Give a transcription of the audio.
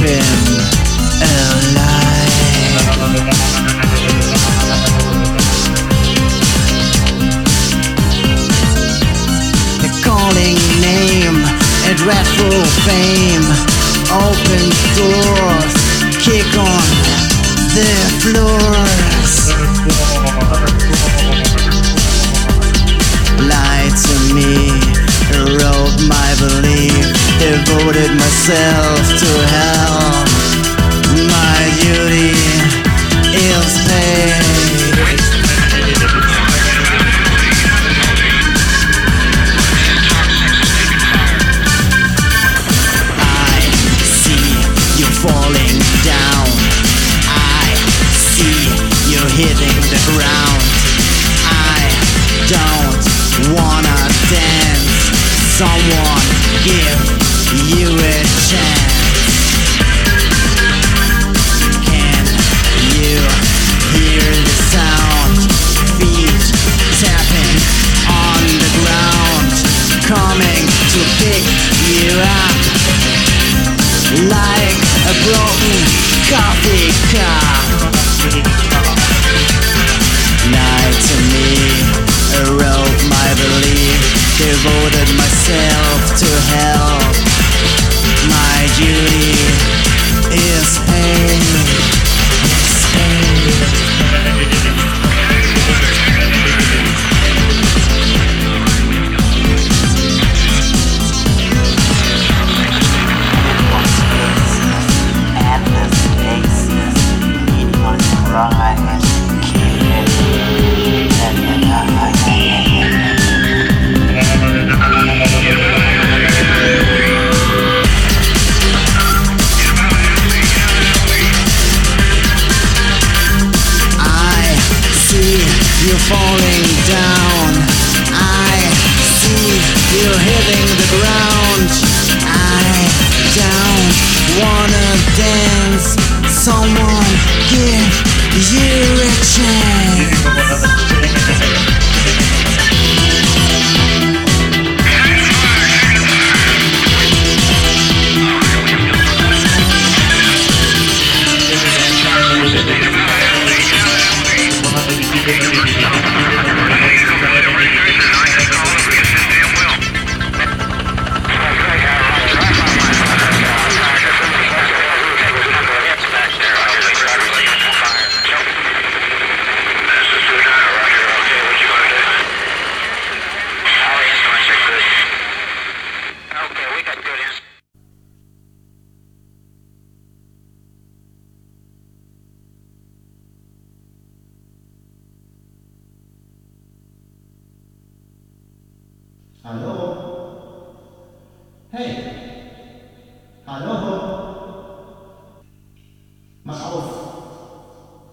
him alive. The calling name, a dreadful fame, open doors, kick on the floors. Lied to me, erode my belief, devoted myself to hell. My duty is paid. Falling down, I see you hitting the ground. I don't wanna dance. Someone give you a chance. Can you hear the sound? Feet tapping on the ground, coming to pick you up like a broken coffee cup. Lied to me, erode my belief, devoted myself to hell. My duty is pain. You're falling down, I see you hitting the ground. I don't wanna dance. Someone give you a chance. Hallo? Hey! Hallo?